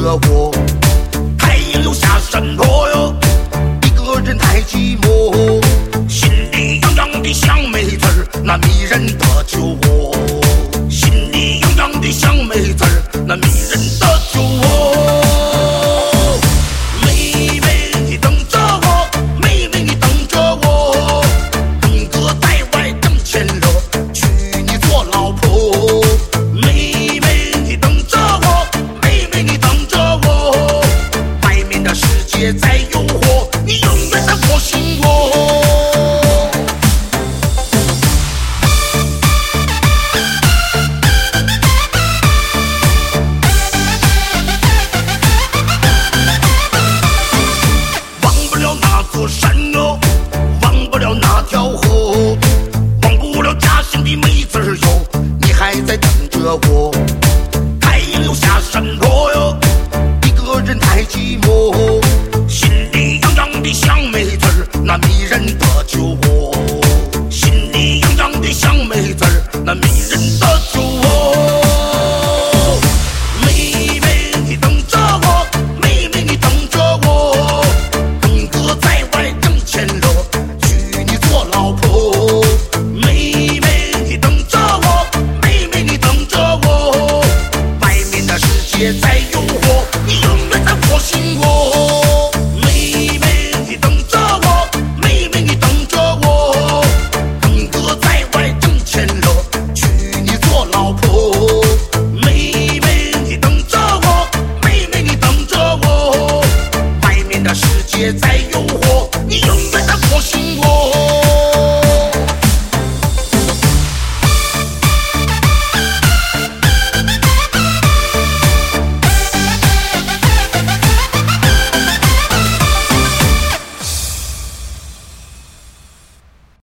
着我。太阳又下山坡哟，一个人太寂寞，心里痒痒的像梅子儿，那迷人的酒窝。心里痒痒的像梅子儿，那迷人的酒窝。妹妹你等着我，妹妹你等着我，东哥在外挣钱了，娶你做老婆。妹妹你等着我，妹妹你等着我，外面的世界在诱惑，你永远在我心窝。山哟，忘不了那条河，忘不了家乡的妹子儿哟，你还在等着我。太阳又下山坡哟，一个人太寂寞，心里痒痒的像梅子儿，那迷人的酒窝。心里痒痒的像梅子儿，那迷人的酒窝。妹妹你等着我，妹妹你等着我，东哥在外挣钱了，娶你做老婆。妹妹你等着我，妹妹你等着我，外面的世界在诱惑，你永远在我心窝。妹妹你等着我，妹妹你等着我，东哥在外挣钱了，娶你做老婆。妹妹你等着我，妹妹你等着我，外面的世界在诱惑，你永远在我心窝。